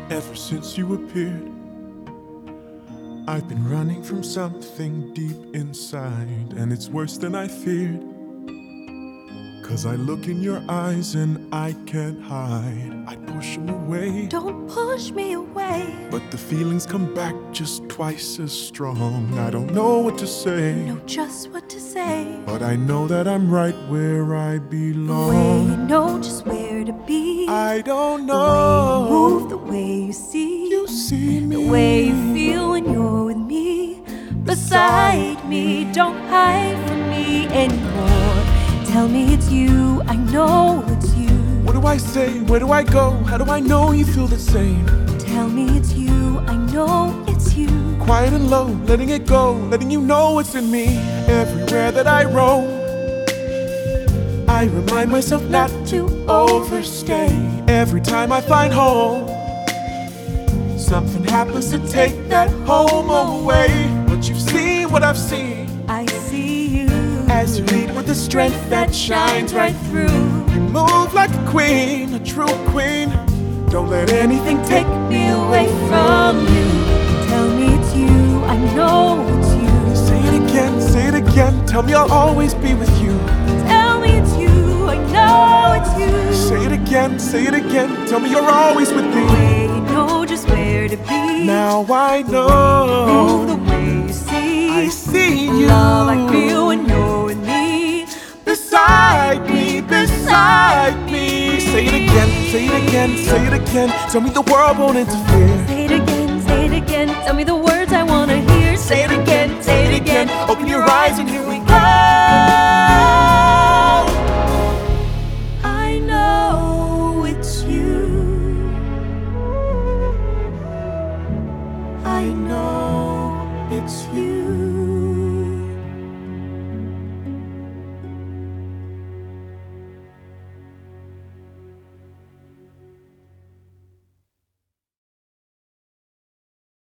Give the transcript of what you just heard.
Ever since you appeared, I've been running from something deep inside, and it's worse than I feared. 'Cause I look in your eyes and I can't hide. I push them away. Don't push me away. But the feelings come back just twice as strong. I don't know what to say. Know just what to say. But I know that I'm right where I The way you belong. know just where to be. I don't The way you know. move, the way you see. You see me. The way you feel when you're with me. Beside me, don't hide from me anymore. Tell me it's you, I know it's you. What do I say? Where do I go? How do I know you feel the same? Tell me it's you, I know it's you. Quiet and low, letting it go, letting you know it's in me. Everywhere that I roam, I remind myself not to overstay. Every time I find home, something happens to take that home away. But you've seen what I've seen, I see you as you lead with the strength that shines right through. You move like a queen, a true queen. Don't let anything take me away from you. Tell me it's you, I know it's you. Say it again, say it again. Tell me I'll always be with you. Tell me it's you, I know it's you. Say it again, say it again. Tell me you're always with me. The way you know just where to be. Now I Move know. the way you see. I see you. Love I feel when you're with me. Beside me, beside me. Say it again, say it again, say it again. Tell me the world won't interfere. Say it again, say it again. Tell me the words I wanna hear. Say it again, say it again. Open your eyes and here we go. I know it's you. I know it's you.